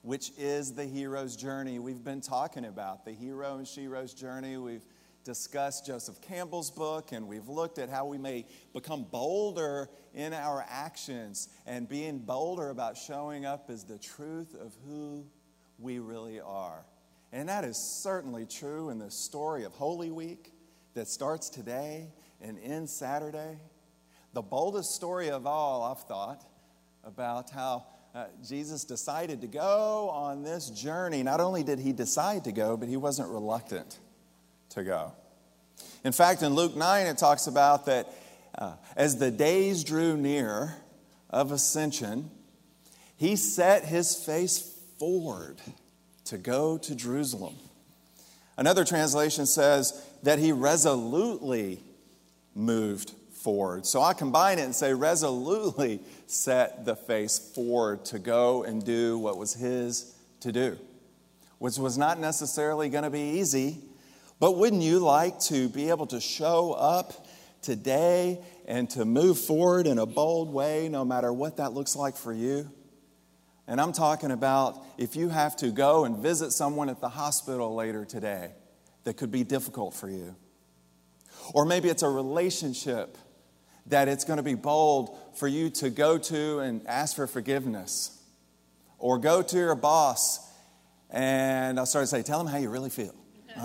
which is the hero's journey. We've been talking about the hero and shero's journey. We've discussed Joseph Campbell's book, and we've looked at how we may become bolder in our actions, and being bolder about showing up as the truth of who we really are. And that is certainly true in the story of Holy Week that starts today and ends Saturday. The boldest story of all, I've thought, about how Jesus decided to go on this journey. Not only did he decide to go, but he wasn't reluctant to go. In fact, in Luke 9, it talks about that as the days drew near of ascension, he set his face forward to go to Jerusalem. Another translation says that he resolutely moved forward. So I combine it and say resolutely set the face forward to go and do what was his to do, which was not necessarily going to be easy. But wouldn't you like to be able to show up today and to move forward in a bold way, no matter what that looks like for you? And I'm talking about if you have to go and visit someone at the hospital later today that could be difficult for you. Or maybe it's a relationship that it's going to be bold for you to go to and ask for forgiveness. Or go to your boss and I'll start to say, tell them how you really feel.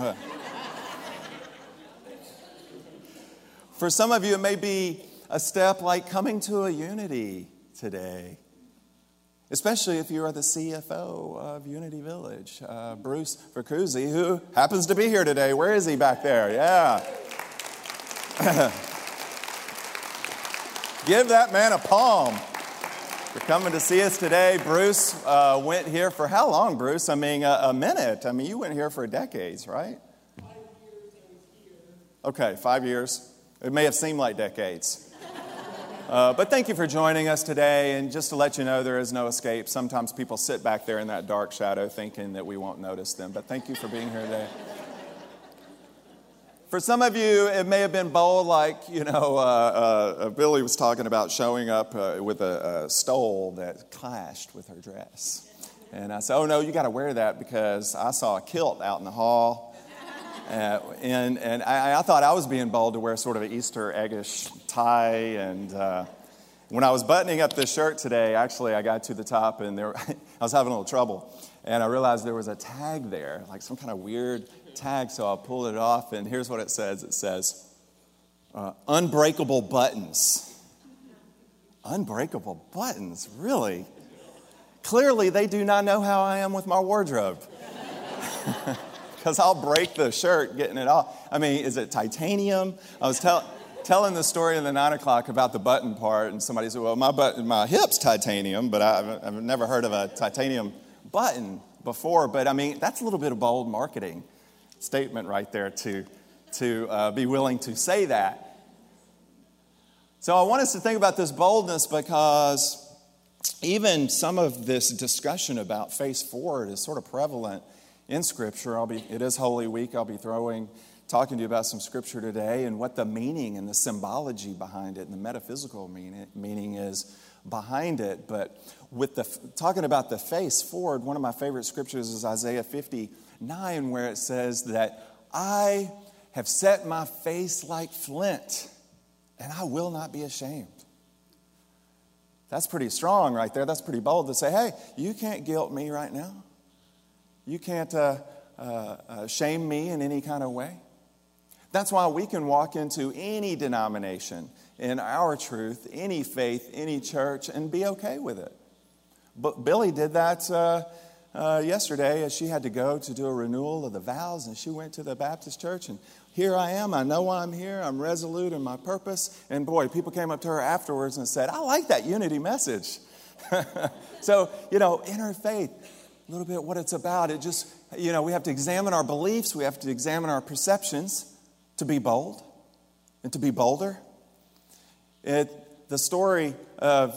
For some of you, it may be a step like coming to a Unity today. Especially if you are the CFO of Unity Village, Bruce Vercuzzi, who happens to be here today. Where is he back there? Yeah. Give that man a palm for coming to see us today. Bruce went here for how long, Bruce? I mean, a minute. I mean, you went here for decades, right? 5 years I was here. Okay, 5 years. It may have seemed like decades. But thank you for joining us today. And just to let you know, there is no escape. Sometimes people sit back there in that dark shadow thinking that we won't notice them. But thank you for being here today. For some of you, it may have been bold, like, Billy was talking about showing up with a stole that clashed with her dress. And I said, oh, no, you got to wear that because I saw a kilt out in the hall. And I thought I was being bold to wear sort of an Easter eggish tie. And when I was buttoning up this shirt today, actually, I got to the top and I was having a little trouble. And I realized there was a tag there, like some kind of weird tag. So I pulled it off, and here's what it says. It says, unbreakable buttons. Unbreakable buttons, really? Clearly, they do not know how I am with my wardrobe. Because I'll break the shirt getting it off. I mean, is it titanium? I was telling the story in the 9 o'clock about the button part, and somebody said, well, my hip's titanium, but I've never heard of a titanium button before. But, I mean, that's a little bit of bold marketing statement right there to be willing to say that. So I want us to think about this boldness because even some of this discussion about face forward is sort of prevalent in Scripture. It is Holy Week. I'll be talking to you about some Scripture today and what the meaning and the symbology behind it and the metaphysical meaning is behind it. But with talking about the face forward, one of my favorite Scriptures is Isaiah 59, where it says that I have set my face like flint, and I will not be ashamed. That's pretty strong right there. That's pretty bold to say, hey, you can't guilt me right now. You can't shame me in any kind of way. That's why we can walk into any denomination in our truth, any faith, any church, and be okay with it. But Billy did that yesterday as she had to go to do a renewal of the vows, and she went to the Baptist church, and here I am. I know why I'm here. I'm resolute in my purpose. And boy, people came up to her afterwards and said, I like that unity message. So, in her faith, a little bit what it's about. It just, we have to examine our beliefs. We have to examine our perceptions to be bold and to be bolder. The story of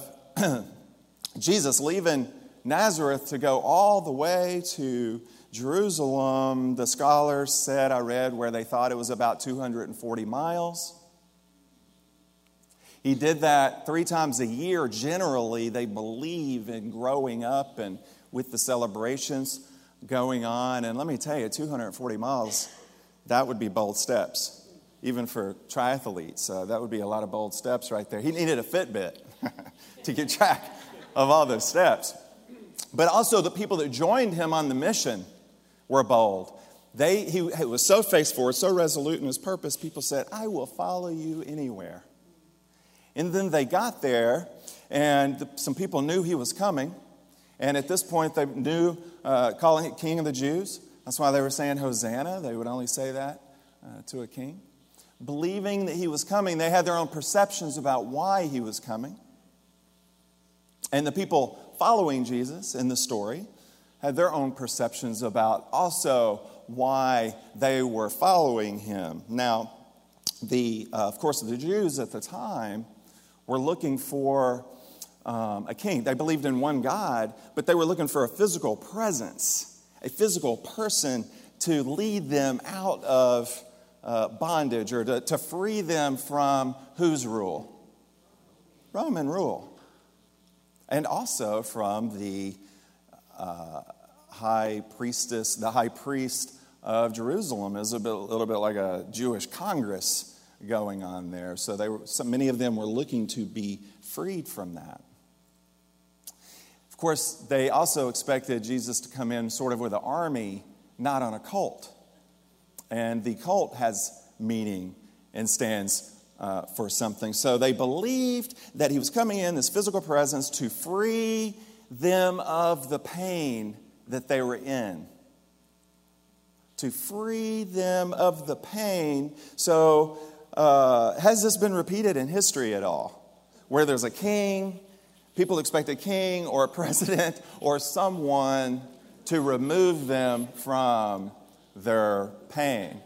Jesus leaving Nazareth to go all the way to Jerusalem, the scholars said, I read, where they thought it was about 240 miles. He did that 3 times a year. Generally, they believe in growing up and with the celebrations going on. And let me tell you, 240 miles, that would be bold steps. Even for triathletes, that would be a lot of bold steps right there. He needed a Fitbit to keep track of all those steps. But also the people that joined him on the mission were bold. He was so face-forward, so resolute in his purpose, people said, I will follow you anywhere. And then they got there, and some people knew he was coming. And at this point, they knew, calling it King of the Jews. That's why they were saying Hosanna. They would only say that to a king. Believing that he was coming, they had their own perceptions about why he was coming. And the people following Jesus in the story had their own perceptions about also why they were following him. Now, of course, the Jews at the time were looking for a king. They believed in one God, but they were looking for a physical presence, a physical person to lead them out of bondage or to free them from whose rule? Roman rule. And also from the high priestess, the high priest of Jerusalem is little bit like a Jewish Congress going on there. So many of them were looking to be freed from that. Of course, they also expected Jesus to come in sort of with an army, not on a colt. And the colt has meaning and stands for something. So they believed that he was coming in, this physical presence, to free them of the pain that they were in. To free them of the pain. So has this been repeated in history at all? Where there's a king, people expect a king or a president or someone to remove them from their pain.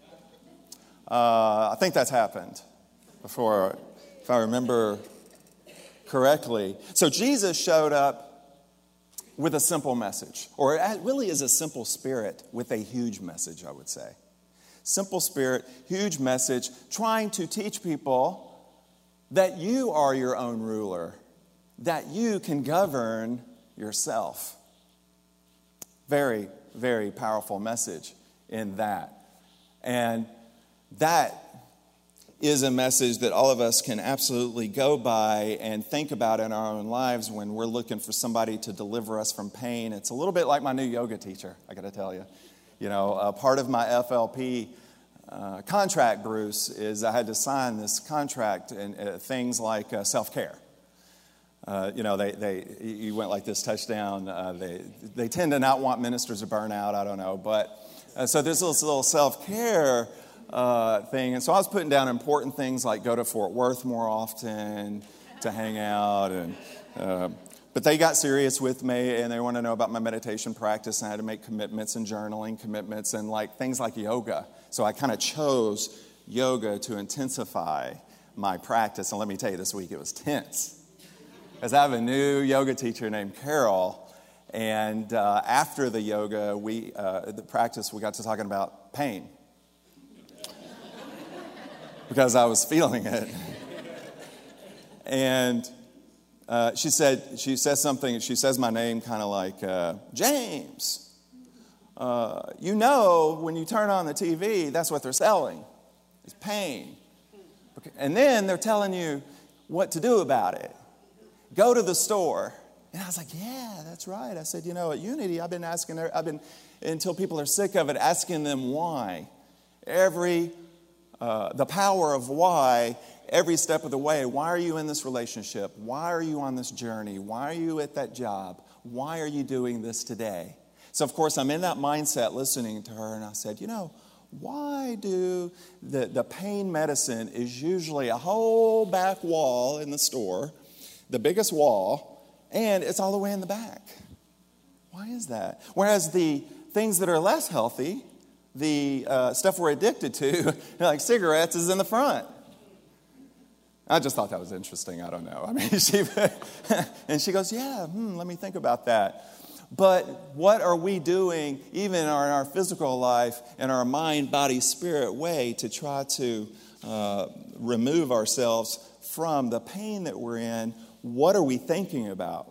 I think that's happened before, if I remember correctly. So Jesus showed up with a simple message, or it really is a simple spirit with a huge message, I would say. Simple spirit, huge message, trying to teach people that you are your own ruler, that you can govern yourself. Very, very powerful message in that. And that is a message that all of us can absolutely go by and think about in our own lives when we're looking for somebody to deliver us from pain. It's a little bit like my new yoga teacher, I got to tell you. You know, part of my FLP contract, Bruce, is I had to sign this contract and things like self-care. You went like this touchdown. They tend to not want ministers to burn out. I don't know, but so there's this little self-care thing, and so I was putting down important things like go to Fort Worth more often to hang out, and but they got serious with me, and they want to know about my meditation practice, and I had to make commitments and journaling commitments and like things like yoga. So I kind of chose yoga to intensify my practice, and let me tell you, this week it was tense. Because I have a new yoga teacher named Carol, and after the yoga, the practice, we got to talking about pain. Because I was feeling it. And she says something, she says my name kind of like, James, when you turn on the TV, that's what they're selling. It's pain. And then they're telling you what to do about it. Go to the store. And I was like, yeah, that's right. I said, at Unity, I've been until people are sick of it, asking them why. The power of why, every step of the way. Why are you in this relationship? Why are you on this journey? Why are you at that job? Why are you doing this today? So, of course, I'm in that mindset listening to her, and I said, why do the pain medicine is usually a whole back wall in the store, the biggest wall, and it's all the way in the back. Why is that? Whereas the things that are less healthy, the stuff we're addicted to, like cigarettes, is in the front. I just thought that was interesting. I don't know. I mean, and she goes, yeah, let me think about that. But what are we doing, even in our physical life, in our mind, body, spirit way, to try to remove ourselves from the pain that we're in, what are we thinking about?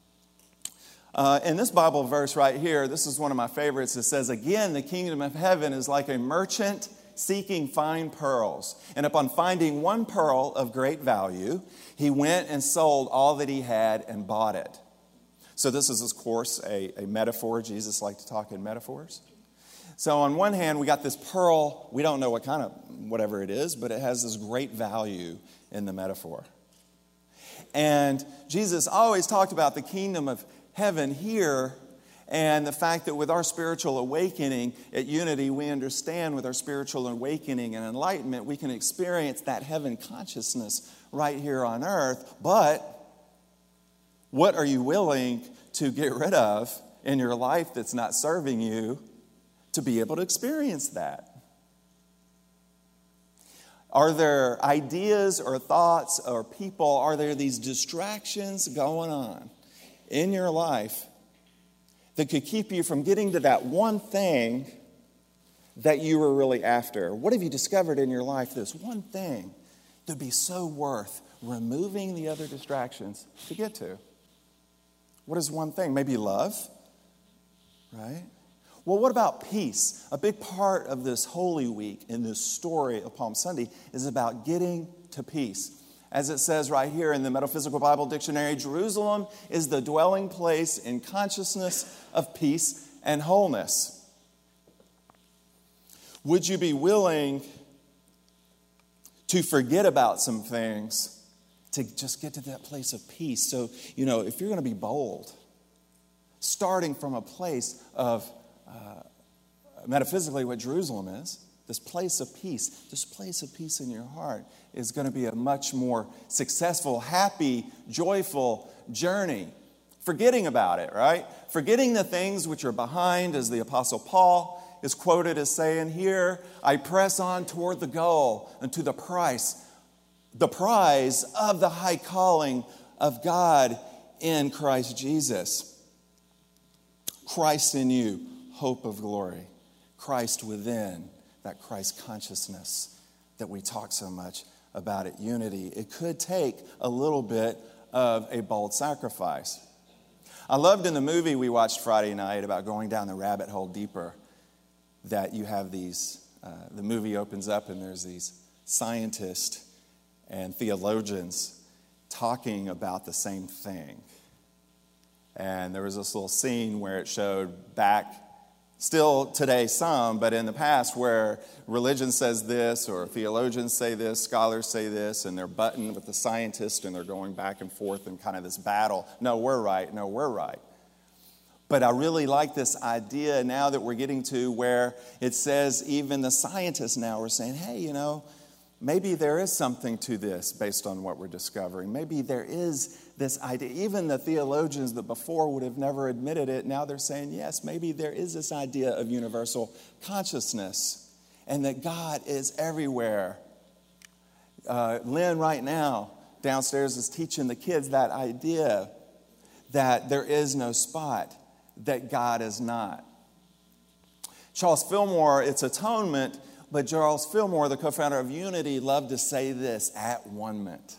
In this Bible verse right here, this is one of my favorites. It says, again, the kingdom of heaven is like a merchant seeking fine pearls. And upon finding one pearl of great value, he went and sold all that he had and bought it. So this is, of course, a metaphor. Jesus liked to talk in metaphors. So on one hand, we got this pearl. We don't know what kind of, whatever it is, but it has this great value in the metaphor. And Jesus always talked about the kingdom of heaven here, and the fact that with our spiritual awakening at Unity, we understand with our spiritual awakening and enlightenment, we can experience that heaven consciousness right here on earth. But what are you willing to get rid of in your life that's not serving you to be able to experience that? Are there ideas or thoughts or people, are there these distractions going on in your life that could keep you from getting to that one thing that you were really after? What have you discovered in your life, this one thing that would be so worth removing the other distractions to get to? What is one thing? Maybe love, right? Well, what about peace? A big part of this Holy Week in this story of Palm Sunday is about getting to peace. As it says right here in the Metaphysical Bible Dictionary, Jerusalem is the dwelling place in consciousness of peace and wholeness. Would you be willing to forget about some things to just get to that place of peace? So, if you're going to be bold, starting from a place of metaphysically what Jerusalem is, this place of peace in your heart is going to be a much more successful, happy, joyful journey. Forgetting about it, right? Forgetting the things which are behind, as the Apostle Paul is quoted as saying here, I press on toward the goal and to the prize of the high calling of God in Christ Jesus. Christ in you, hope of glory. Christ within, that Christ consciousness that we talk so much about at Unity. It could take a little bit of a bold sacrifice. I loved in the movie we watched Friday night about going down the rabbit hole deeper that you have these, the movie opens up and there's these scientists and theologians talking about the same thing. And there was this little scene where it showed back, still today some, but in the past where religion says this or theologians say this, scholars say this, and they're butting with the scientists and they're going back and forth in kind of this battle. No, we're right. No, we're right. But I really like this idea now that we're getting to where it says even the scientists now are saying, hey, maybe there is something to this based on what we're discovering. Maybe there is this idea. Even the theologians that before would have never admitted it, now they're saying, yes, maybe there is this idea of universal consciousness and that God is everywhere. Lynn right now downstairs is teaching the kids that idea that there is no spot, that God is not. Charles Fillmore, it's atonement, but Charles Fillmore, the co-founder of Unity, loved to say this, at-one-ment.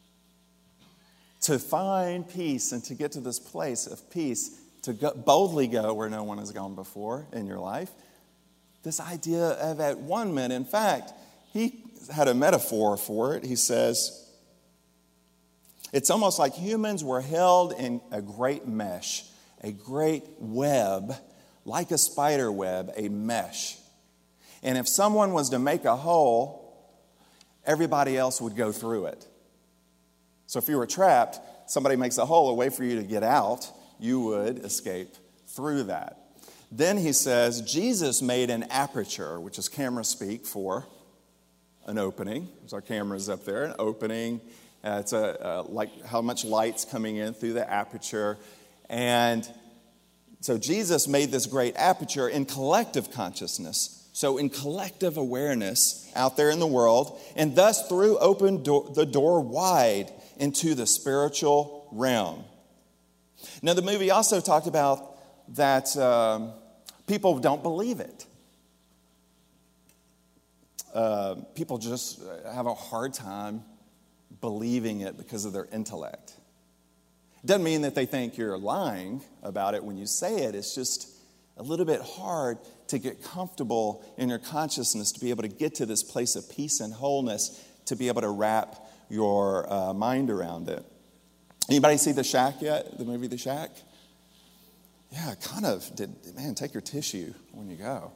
To find peace and to get to this place of peace, to boldly go where no one has gone before in your life, this idea of at-one-ment. In fact, he had a metaphor for it. He says, it's almost like humans were held in a great mesh, a great web, like a spider web, a mesh. And if someone was to make a hole, everybody else would go through it. So if you were trapped, somebody makes a hole, a way for you to get out, you would escape through that. Then he says, Jesus made an aperture, which is camera speak for an opening. There's our cameras up there, an opening. It's like how much light's coming in through the aperture. And so Jesus made this great aperture in collective consciousness. So in collective awareness out there in the world, and thus threw open the door wide into the spiritual realm. Now the movie also talked about that people don't believe it. People just have a hard time believing it because of their intellect. It doesn't mean that they think you're lying about it when you say it. It's just a little bit hard to get comfortable in your consciousness, to be able to get to this place of peace and wholeness, to be able to wrap your mind around it. Anybody see The Shack yet? The movie The Shack? Yeah, kind of did. Man, take your tissue when you go.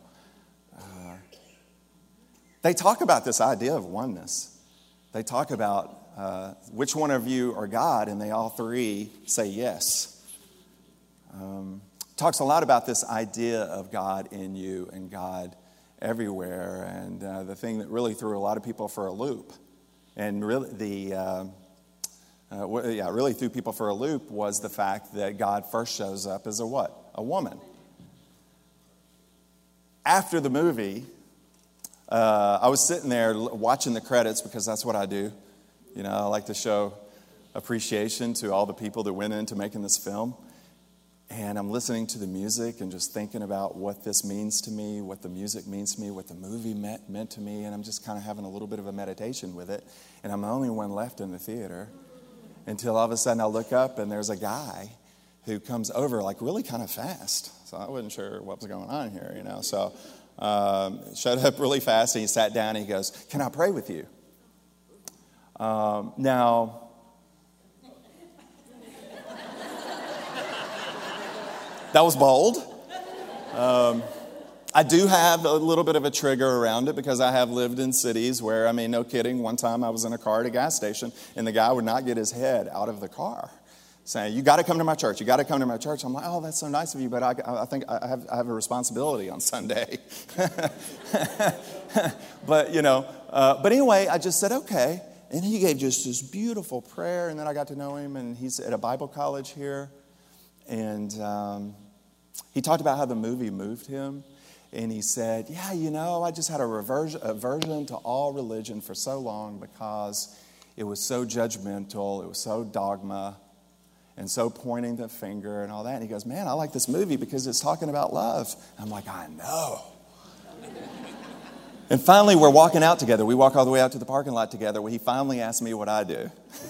They talk about this idea of oneness. They talk about which one of you are God, and they all three say yes. Talks a lot about this idea of God in you and God everywhere, and the thing that really threw a lot of people for a loop, and really really threw people for a loop was the fact that God first shows up as a what? A woman. After the movie, I was sitting there watching the credits because that's what I do. You know, I like to show appreciation to all the people that went into making this film. And I'm listening to the music and just thinking about what this means to me, what the music means to me, what the movie meant to me. And I'm just kind of having a little bit of a meditation with it. And I'm the only one left in the theater until all of a sudden I look up and there's a guy who comes over like really kind of fast. So I wasn't sure what was going on here, you know. So showed up really fast and he sat down and he goes, "Can I pray with you?" Now, that was bold. I do have a little bit of a trigger around it because I have lived in cities where, I mean, no kidding, one time I was in a car at a gas station and the guy would not get his head out of the car saying, "You got to come to my church. You got to come to my church." I'm like, "Oh, that's so nice of you, but I think I have a responsibility on Sunday." But, you know, but anyway, I just said, okay. And he gave just this beautiful prayer, and then I got to know him, and he's at a Bible college here. And he talked about how the movie moved him. And he said, "Yeah, you know, I just had a aversion to all religion for so long because it was so judgmental, it was so dogma, and so pointing the finger and all that." And he goes, "Man, I like this movie because it's talking about love." I'm like, "I know." And finally, we're walking out together. We walk all the way out to the parking lot together where he finally asked me what I do.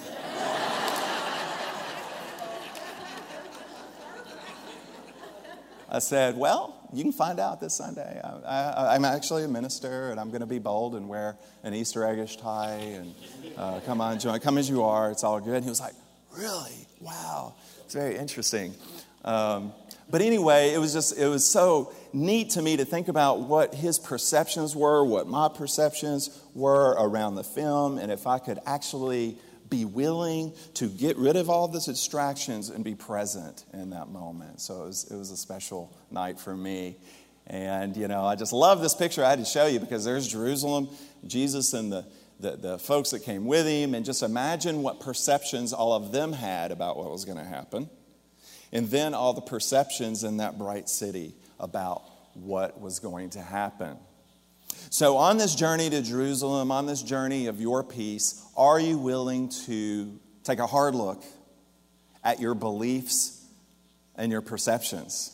I said, "Well, you can find out this Sunday. I'm actually a minister, and I'm going to be bold and wear an Easter eggish tie, and come on, join, come as you are. It's all good." And he was like, "Really? Wow. It's very interesting." But anyway, it was so neat to me to think about what his perceptions were, what my perceptions were around the film, and if I could actually be willing to get rid of all these distractions and be present in that moment. So it was a special night for me. And, you know, I just love this picture I had to show you because there's Jerusalem, Jesus and the folks that came with him. And just imagine what perceptions all of them had about what was going to happen. And then all the perceptions in that bright city about what was going to happen. So on this journey to Jerusalem, on this journey of your peace, are you willing to take a hard look at your beliefs and your perceptions?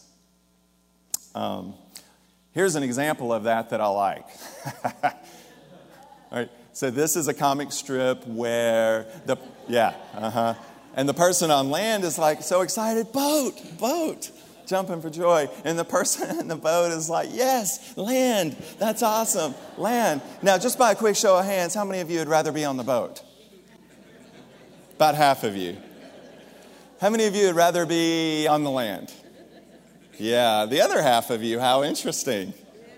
Here's an example of that I like. All right, so this is a comic strip where and the person on land is like so excited, boat, jumping for joy. And the person in the boat is like, "Yes, land, that's awesome, land." Now, just by a quick show of hands, how many of you would rather be on the boat? About half of you. How many of you would rather be on the land? Yeah, the other half of you, how interesting.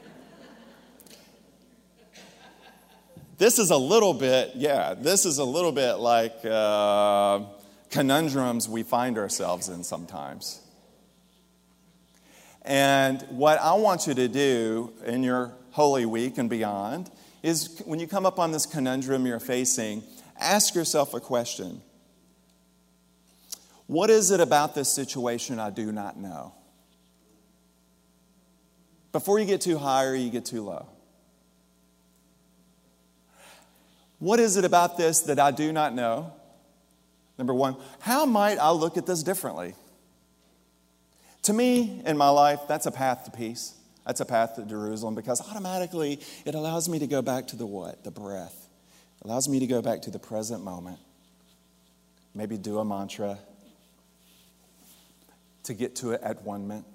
This is a little bit like conundrums we find ourselves in sometimes. And what I want you to do in your Holy Week and beyond is when you come up on this conundrum you're facing, ask yourself a question. What is it about this situation I do not know? Before you get too high or you get too low. What is it about this that I do not know? Number one, how might I look at this differently? To me, in my life, that's a path to peace. That's a path to Jerusalem because automatically it allows me to go back to the what? The breath. It allows me to go back to the present moment. maybe do a mantra to get to it at one minute.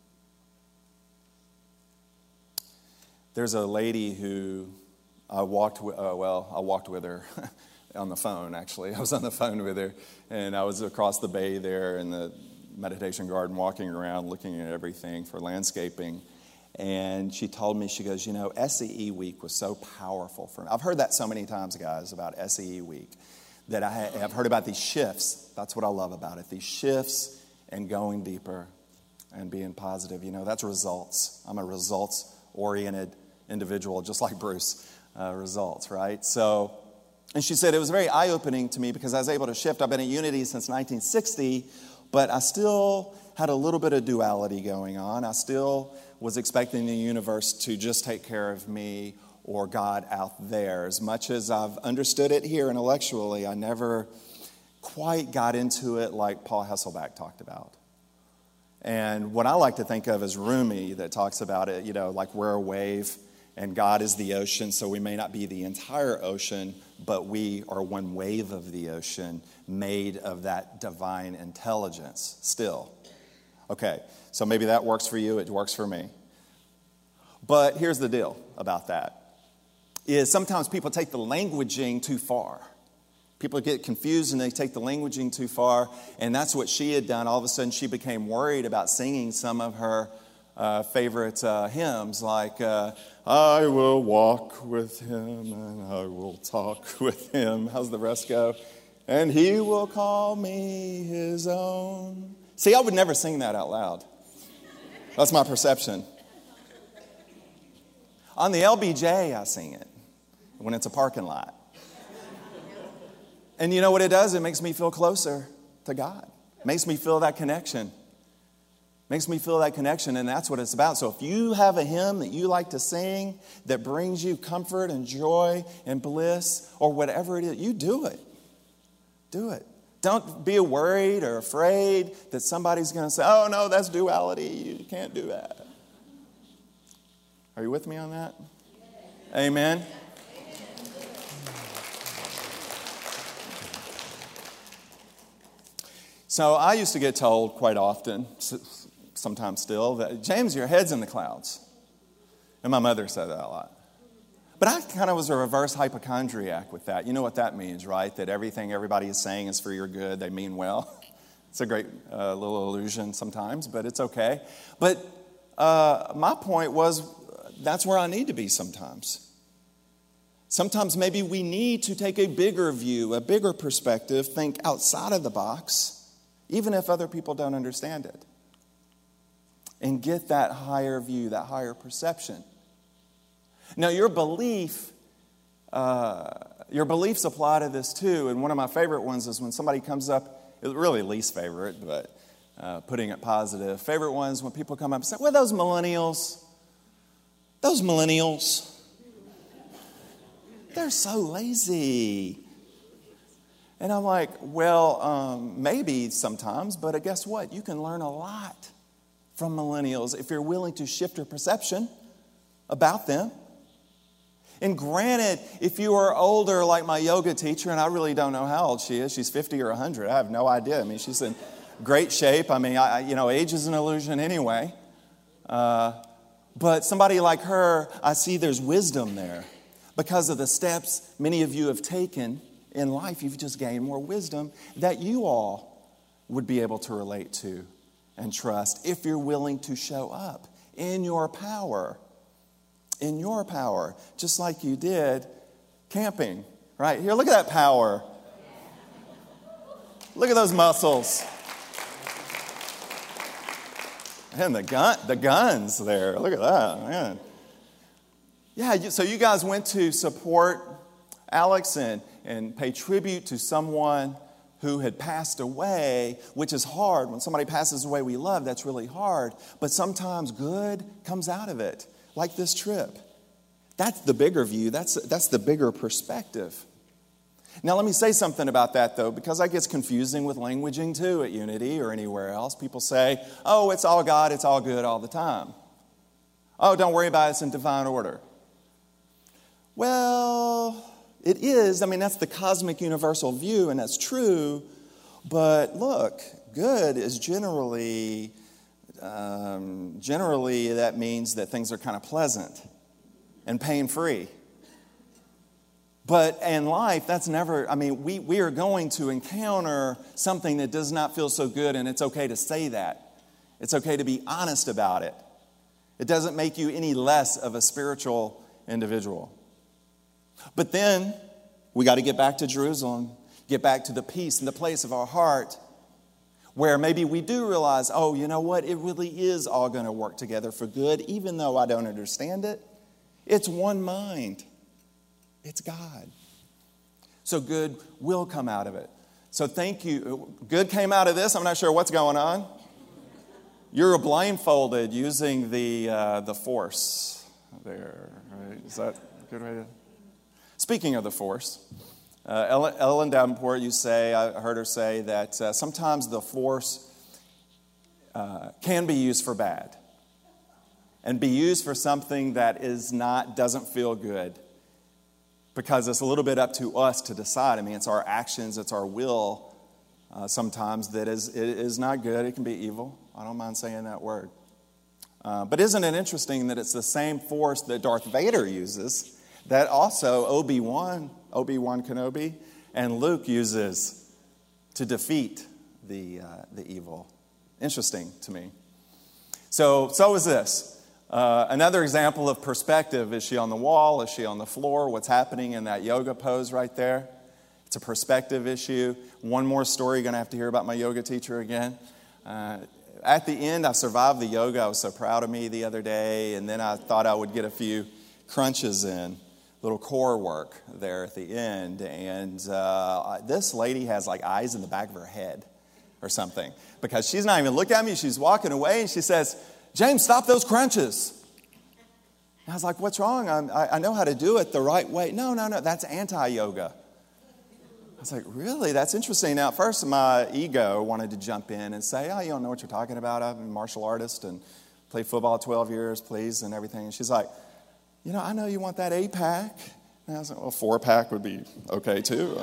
There's a lady who I walked with her on the phone, actually. I was on the phone with her, and I was across the bay there in the meditation garden, walking around, looking at everything for landscaping. And she told me, she goes, SEE Week was so powerful for me. I've heard that so many times, guys, about SEE Week, that I have heard about these shifts. That's what I love about it, these shifts and going deeper and being positive. That's results. I'm a results-oriented individual, just like Bruce. Results, right? And she said it was very eye-opening to me because I was able to shift. I've been at Unity since 1960, but I still had a little bit of duality going on. I still was expecting the universe to just take care of me or God out there. As much as I've understood it here intellectually, I never quite got into it like Paul Hasselbeck talked about. And what I like to think of as Rumi that talks about it, like we're a wave and God is the ocean, so we may not be the entire ocean, but we are one wave of the ocean made of that divine intelligence still. Okay, so maybe that works for you, it works for me. But here's the deal about that, is sometimes people take the languaging too far. People get confused and they take the languaging too far, and that's what she had done. All of a sudden she became worried about singing some of her favorite hymns like I will walk with him and I will talk with him. How's the rest go? And he will call me his own. See, I would never sing that out loud. That's my perception. On the LBJ, I sing it when it's a parking lot. And you know what it does? It makes me feel closer to God. It makes me feel that connection. Makes me feel that connection, and that's what it's about. So if you have a hymn that you like to sing that brings you comfort and joy and bliss or whatever it is, you do it. Do it. Don't be worried or afraid that somebody's going to say, oh, no, that's duality. You can't do that. Are you with me on that? Amen. So I used to get told quite often, sometimes still, that James, your head's in the clouds. And my mother said that a lot. But I kind of was a reverse hypochondriac with that. You know what that means, right? That everything everybody is saying is for your good. They mean well. It's a great little illusion sometimes, but it's okay. But my point was that's where I need to be sometimes. Sometimes maybe we need to take a bigger view, a bigger perspective, think outside of the box, even if other people don't understand it. And get that higher view, that higher perception. Now, your beliefs apply to this too. And one of my favorite ones is when somebody comes up, really least favorite, but putting it positive. Favorite ones when people come up and say, well, those millennials, they're so lazy. And I'm like, well, maybe sometimes, but guess what? You can learn a lot from millennials if you're willing to shift your perception about them. And granted, if you are older like my yoga teacher, and I really don't know how old she is, she's 50 or 100, I have no idea. I mean, she's in great shape. I mean, age is an illusion anyway. But somebody like her, I see there's wisdom there. Because of the steps many of you have taken in life, you've just gained more wisdom that you all would be able to relate to and trust if you're willing to show up in your power, just like you did camping, right? Here, look at that power. Look at those muscles. And the guns there. Look at that, man. Yeah, so you guys went to support Alex and pay tribute to someone who had passed away, which is hard. When somebody passes away we love, that's really hard. But sometimes good comes out of it, like this trip. That's the bigger view. That's the bigger perspective. Now, let me say something about that, though, because that gets confusing with languaging, too, at Unity or anywhere else. People say, oh, it's all God, it's all good all the time. Oh, don't worry about it, it's in divine order. Well, it is. I mean, that's the cosmic universal view, and that's true. But look, good is generally that means that things are kind of pleasant and pain-free. But in life, that's never, we are going to encounter something that does not feel so good, and it's okay to say that. It's okay to be honest about it. It doesn't make you any less of a spiritual individual. But then, we got to get back to Jerusalem, get back to the peace and the place of our heart, where maybe we do realize, oh, you know what? It really is all going to work together for good, even though I don't understand it. It's one mind. It's God. So good will come out of it. So thank you. Good came out of this. I'm not sure what's going on. You're blindfolded using the force there. Right? Is that a good way to... Speaking of the force, Ellen Davenport, I heard her say that sometimes the force can be used for bad and be used for something that doesn't feel good, because it's a little bit up to us to decide. It's our actions, it's our will sometimes that is not good. It can be evil. I don't mind saying that word. But isn't it interesting that it's the same force that Darth Vader uses that also Obi-Wan Kenobi and Luke uses to defeat the evil? Interesting to me. So is this. Another example of perspective. Is she on the wall? Is she on the floor? What's happening in that yoga pose right there? It's a perspective issue. One more story, you're going to have to hear about my yoga teacher again. At the end, I survived the yoga. I was so proud of me the other day. And then I thought I would get a few crunches in, little core work there at the end. And this lady has like eyes in the back of her head or something, because she's not even looking at me. She's walking away and she says, "James, stop those crunches." And I was like, "What's wrong? I know how to do it the right way." No, that's anti-yoga. I was like, "Really? That's interesting." Now, at first, my ego wanted to jump in and say, "Oh, you don't know what you're talking about. I'm a martial artist and played football 12 years, please," and everything. And she's like, "I know you want that 8-pack. And I was like, "Well, 4-pack would be okay, too."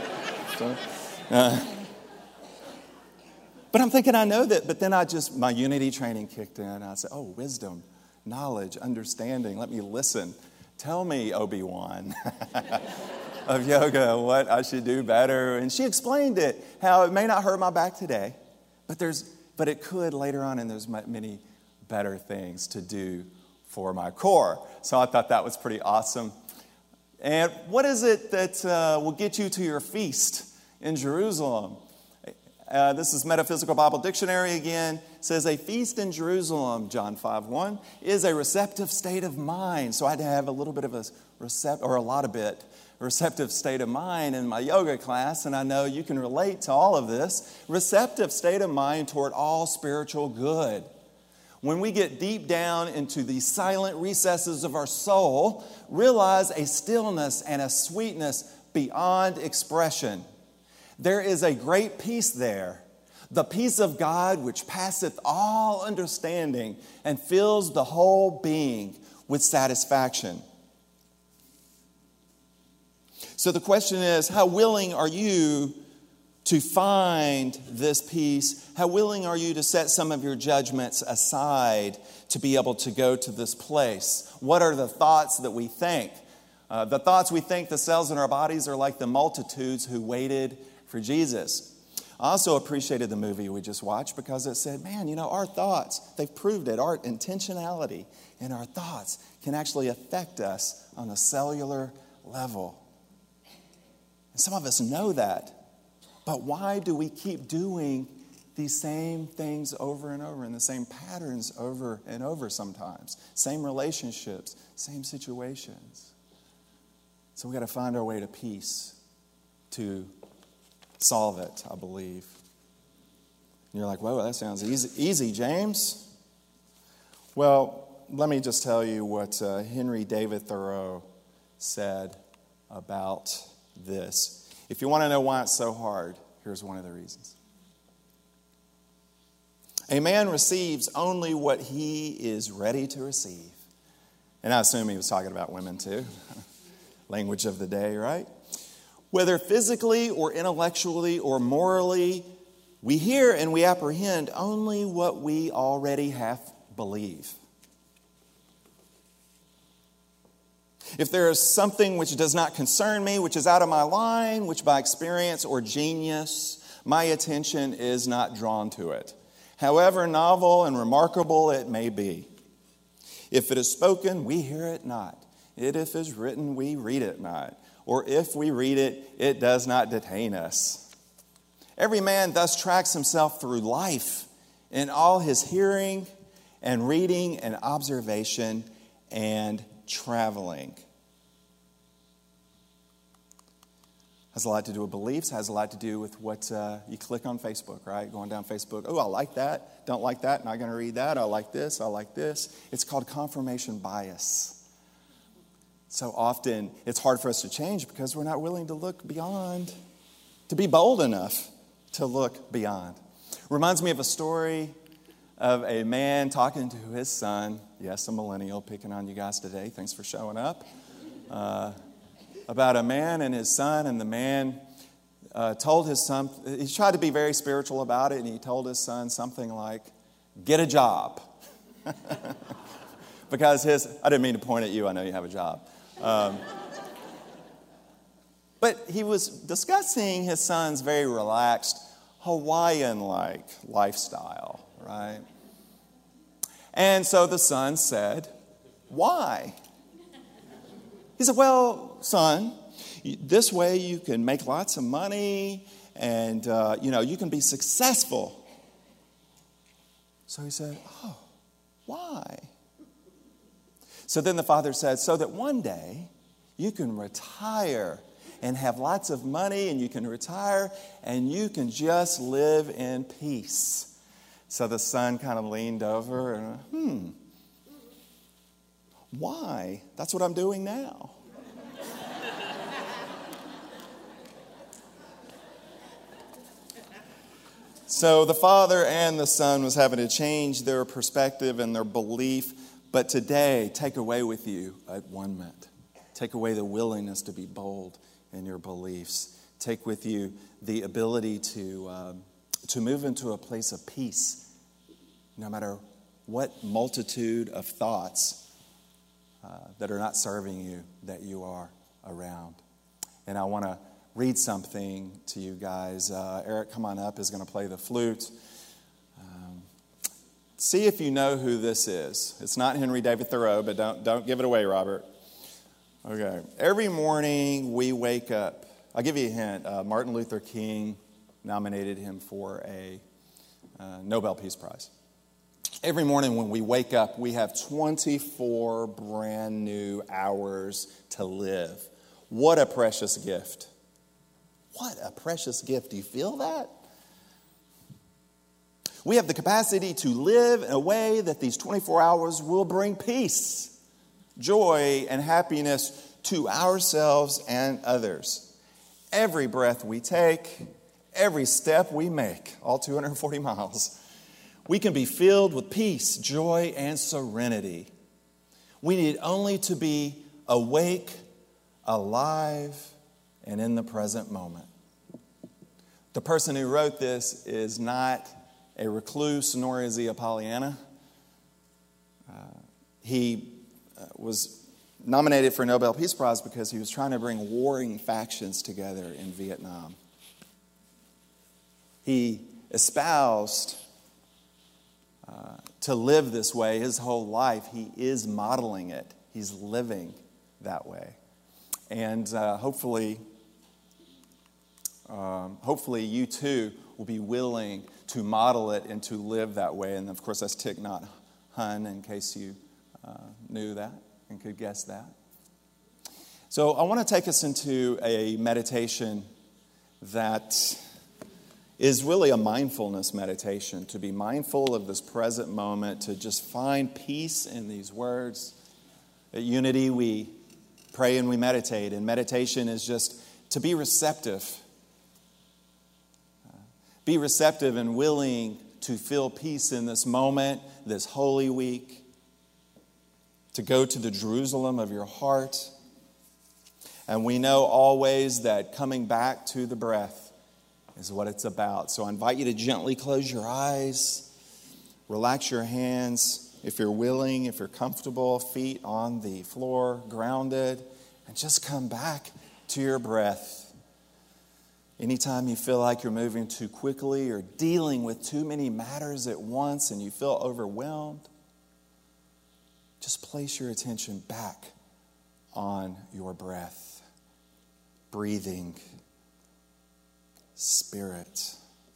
But I'm thinking I know that. But then my unity training kicked in. I said, "Oh, wisdom, knowledge, understanding. Let me listen. Tell me, Obi-Wan of yoga, what I should do better." And she explained it, how it may not hurt my back today, but it could later on, and there's many better things to do for my core. So I thought that was pretty awesome. And what is it that will get you to your feast in Jerusalem? This is Metaphysical Bible Dictionary again. It says, a feast in Jerusalem, John 5:1, is a receptive state of mind. So I had to have a little bit of a receptive state of mind in my yoga class, and I know you can relate to all of this. Receptive state of mind toward all spiritual good. When we get deep down into the silent recesses of our soul, realize a stillness and a sweetness beyond expression. There is a great peace there, the peace of God which passeth all understanding and fills the whole being with satisfaction. So the question is, how willing are you to find this peace? How willing are you to set some of your judgments aside to be able to go to this place? What are the thoughts that we think? The thoughts we think, the cells in our bodies, are like the multitudes who waited for Jesus. I also appreciated the movie we just watched because it said, man, our thoughts, they've proved it, our intentionality in our thoughts can actually affect us on a cellular level. And some of us know that. But why do we keep doing these same things over and over, and the same patterns over and over sometimes? Same relationships, same situations. So we got to find our way to peace to solve it, I believe. And you're like, whoa, that sounds easy, James. Well, let me just tell you what Henry David Thoreau said about this. If you want to know why it's so hard, here's one of the reasons. A man receives only what he is ready to receive. And I assume he was talking about women too. Language of the day, right? Whether physically or intellectually or morally, we hear and we apprehend only what we already half believe. If there is something which does not concern me, which is out of my line, which by experience or genius, my attention is not drawn to it, however novel and remarkable it may be. If it is spoken, we hear it not. If it is written, we read it not. Or if we read it, it does not detain us. Every man thus tracks himself through life in all his hearing and reading and observation and traveling. Has a lot to do with beliefs, has a lot to do with what you click on Facebook, right? Going down Facebook, oh, I like that, don't like that, not going to read that, I like this, I like this. It's called confirmation bias. So often, it's hard for us to change because we're not willing to look beyond, to be bold enough to look beyond. Reminds me of a story of a man talking to his son. Yes, a millennial, picking on you guys today. Thanks for showing up. About a man and his son, and the man told his son, he tried to be very spiritual about it, and he told his son something like, get a job. Because I didn't mean to point at you, I know you have a job. But he was discussing his son's very relaxed, Hawaiian-like lifestyle, right? And so the son said, why? He said, well, son, this way you can make lots of money and, you can be successful. So he said, oh, why? So then the father said, so that one day you can retire and have lots of money, and you can retire and you can just live in peace. So the son kind of leaned over and, why? That's what I'm doing now. So the father and the son was having to change their perspective and their belief. But today, take away with you at one minute. Take away the willingness to be bold in your beliefs. Take with you the ability to move into a place of peace, no matter what multitude of thoughts that are not serving you, that you are around. And I want to read something to you guys. Eric, come on up, is going to play the flute. See if you know who this is. It's not Henry David Thoreau, but don't give it away, Robert. Okay. Every morning we wake up. I'll give you a hint. Martin Luther King nominated him for a Nobel Peace Prize. Every morning when we wake up, we have 24 brand new hours to live. What a precious gift. What a precious gift. Do you feel that? We have the capacity to live in a way that these 24 hours will bring peace, joy, and happiness to ourselves and others. Every breath we take, every step we make, all 240 miles, we can be filled with peace, joy, and serenity. We need only to be awake, alive, and in the present moment. The person who wrote this is not a recluse, nor is he a Pollyanna. He was nominated for a Nobel Peace Prize because he was trying to bring warring factions together in Vietnam. He espoused to live this way his whole life. He is modeling it. He's living that way. And hopefully you too will be willing to model it and to live that way. And of course, that's Thich Nhat Hanh, in case you knew that and could guess that. So I want to take us into a meditation that is really a mindfulness meditation, to be mindful of this present moment, to just find peace in these words. At Unity, we pray and we meditate, and meditation is just to be receptive. Be receptive and willing to feel peace in this moment, this Holy Week, to go to the Jerusalem of your heart And we know always that coming back to the breath is what it's about. So I invite you to gently close your eyes, relax your hands. If you're willing, if you're comfortable, feet on the floor, grounded, and just come back to your breath. Anytime you feel like you're moving too quickly or dealing with too many matters at once and you feel overwhelmed, just place your attention back on your breath, breathing, spirit.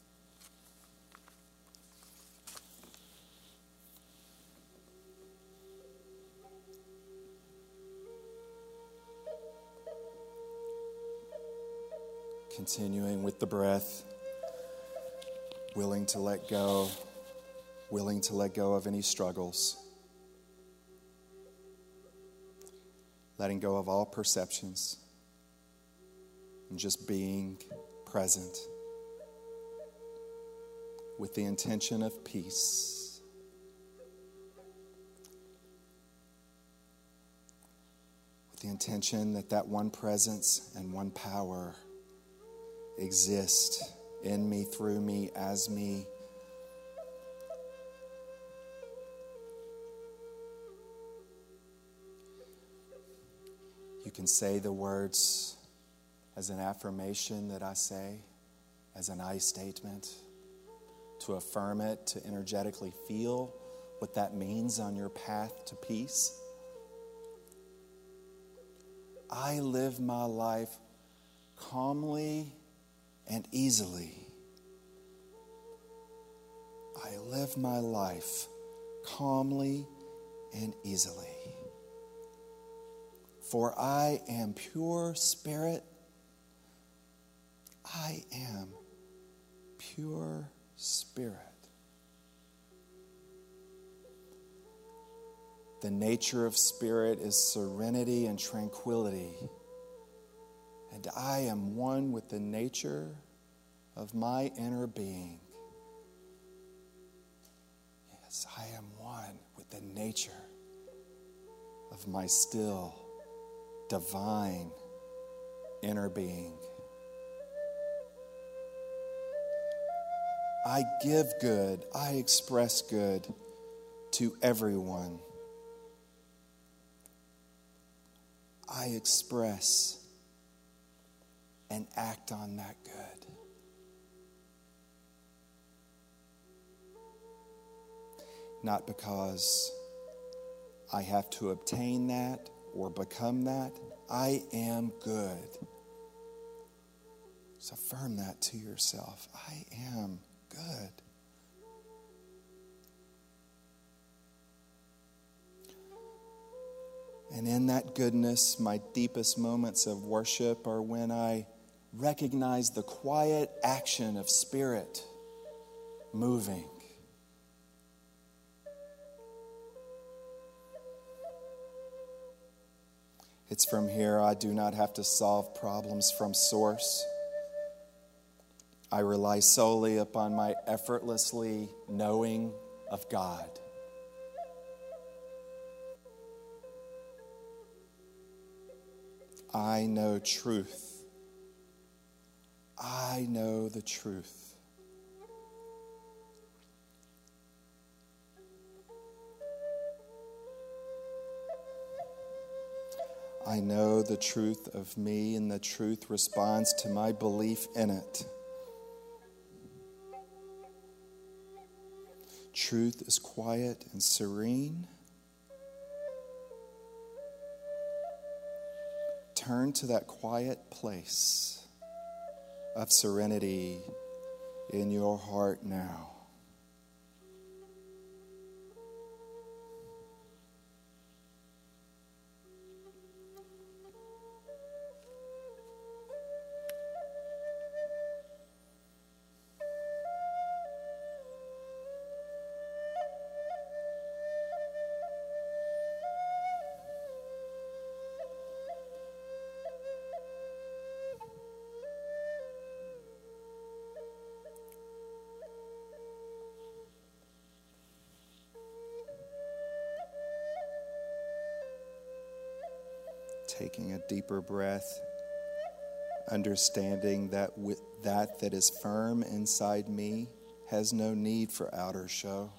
Continuing with the breath, willing to let go of any struggles, letting go of all perceptions, and just being present with the intention of peace. With the intention that that one presence and one power exist in me, through me, as me. You can say the words as an affirmation that I say, as an I statement, to affirm it, to energetically feel what that means on your path to peace. I live my life calmly and easily. I live my life calmly and easily. For I am pure spirit. I am pure spirit. The nature of spirit is serenity and tranquility. And I am one with the nature of my inner being. Yes, I am one with the nature of my still, divine inner being. I give good, I express good to everyone. I express and act on that good. Not because I have to obtain that or become that. I am good. So affirm that to yourself. I am good. And in that goodness, my deepest moments of worship are when I recognize the quiet action of spirit moving. It's from here I do not have to solve problems from source. I rely solely upon my effortlessly knowing of God. I know truth. I know the truth. I know the truth of me, and the truth responds to my belief in it. Truth is quiet and serene. Turn to that quiet place of serenity in your heart now. Taking a deeper breath, understanding that that is firm inside me has no need for outer show.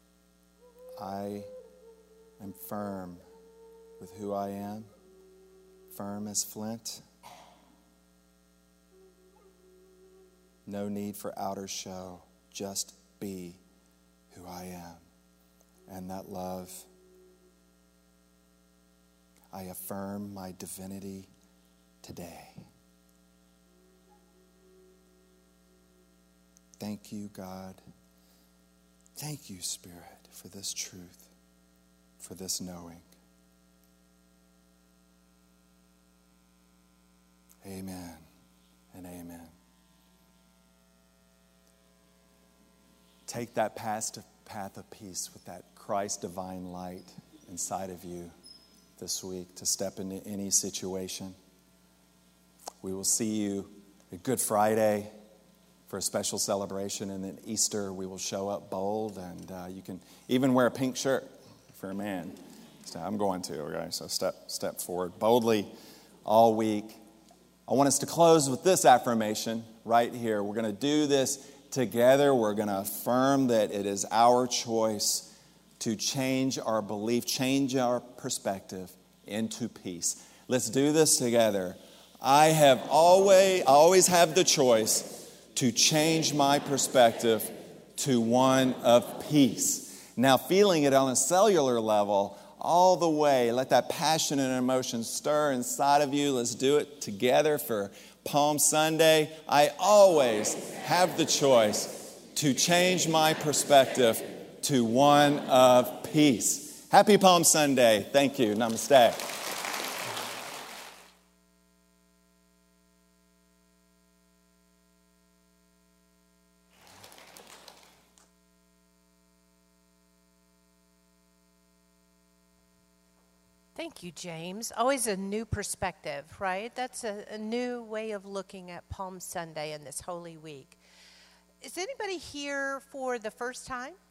I am firm with who I am, firm as flint. No need for outer show, just be who I am. And that love, I affirm my divinity today. Thank you, God. Thank you, Spirit, for this truth, for this knowing. Amen and amen. Take that path of peace with that Christ divine light inside of you this week to step into any situation. We will see you at Good Friday for a special celebration, and then Easter we will show up bold, and you can even wear a pink shirt for a man. So I'm going to, okay? So step forward boldly all week. I want us to close with this affirmation right here. We're going to do this together. We're going to affirm that it is our choice to change our belief, change our perspective into peace. Let's do this together. I always have the choice to change my perspective to one of peace. Now, feeling it on a cellular level all the way, let that passion and emotion stir inside of you. Let's do it together for Palm Sunday. I always have the choice to change my perspective to one of peace. Happy Palm Sunday. Thank you. Namaste. Thank you, James. Always a new perspective, right? That's a new way of looking at Palm Sunday and this Holy Week. Is anybody here for the first time?